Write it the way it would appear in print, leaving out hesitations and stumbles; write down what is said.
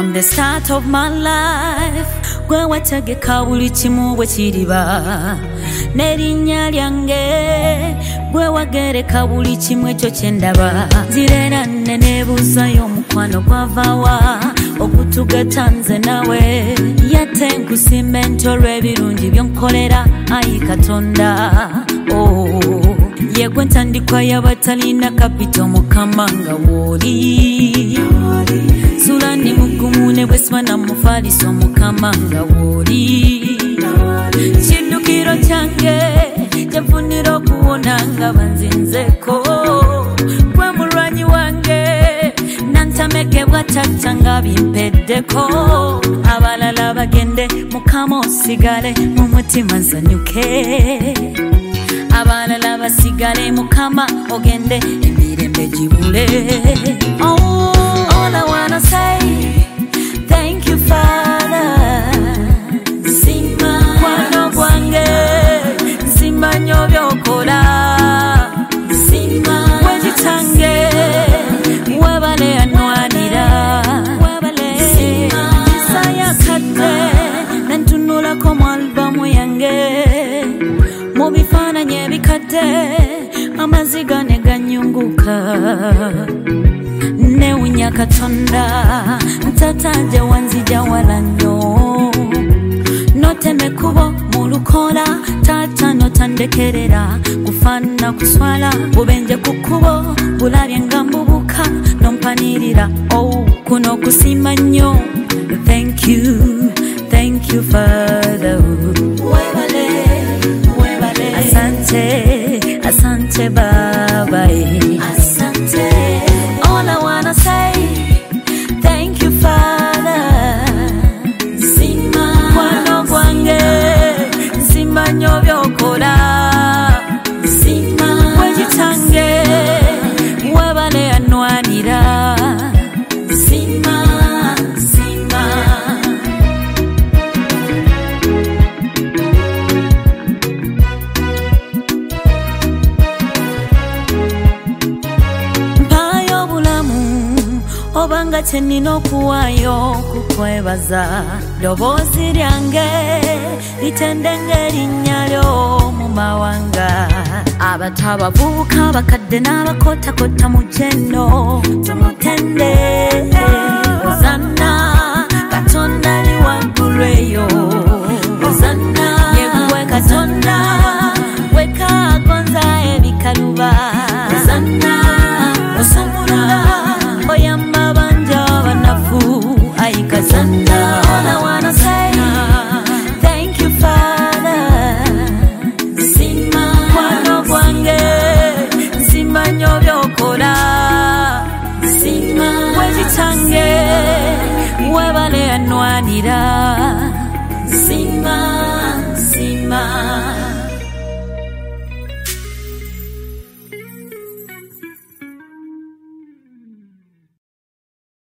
From the start of my life, gwe wategeka buli kimu bwe kiriba, n'erinnya lyange gwe wagereka buli kimu ekyo kye ndaba. Nzirera neneebuuzayo omukwano gwava okutugeta nze nawe, yate nkusimba enti olw'ebirungi by'onkolera, ayi Katonda. Ye gwe ntandikwa y'abatalina kapito, Mukama nga w'oli. Sulani mugumu ne bwesiba na mufaliso, Mukama nga w'oli. Kiddukiro kyange kye nfunira okuwona nga banzinzeko, gwe mulwanyi wange nantamekebwa tata nga bimpeddeko. Abalala bagende, Mukama osigale mu mutima nsanyuke. Abalala basigale, Mukama ogende emirembe gibule. All I wanna say, thank you Father. Sima kwano gwange, sima nyo byokola. Sima wejitange, webale anwanira. Sima isaya kate, nantunula komu albamu yange. Mubifaananyi ebikadde, amaziga ne ganyunguka. Newunya Katonda, ntataje wanzija wala nnyo. Noteme kubo mu lukola, tata notandekerera kufaanana kuswala. Bubenje ku kkubo, bulabye nga mbubuka, nompanirira kuno kusiima nnyo. Thank you Father. Asante, asante Baba, asante. All I wanna say, thank you Father. Sima kwano gwange, sima nyo byokola. Sima wejitange, webale anwanira. Sima, sima. Obanga kyenina okuwaayo kukwebaza, ddoboozi lyange litende ng'erinnya lyo mu mawanga. Abato abavubuka bakadde n'abakotakota mu gyenno, tumutende. Hosana Katonda ali waggulu eyo.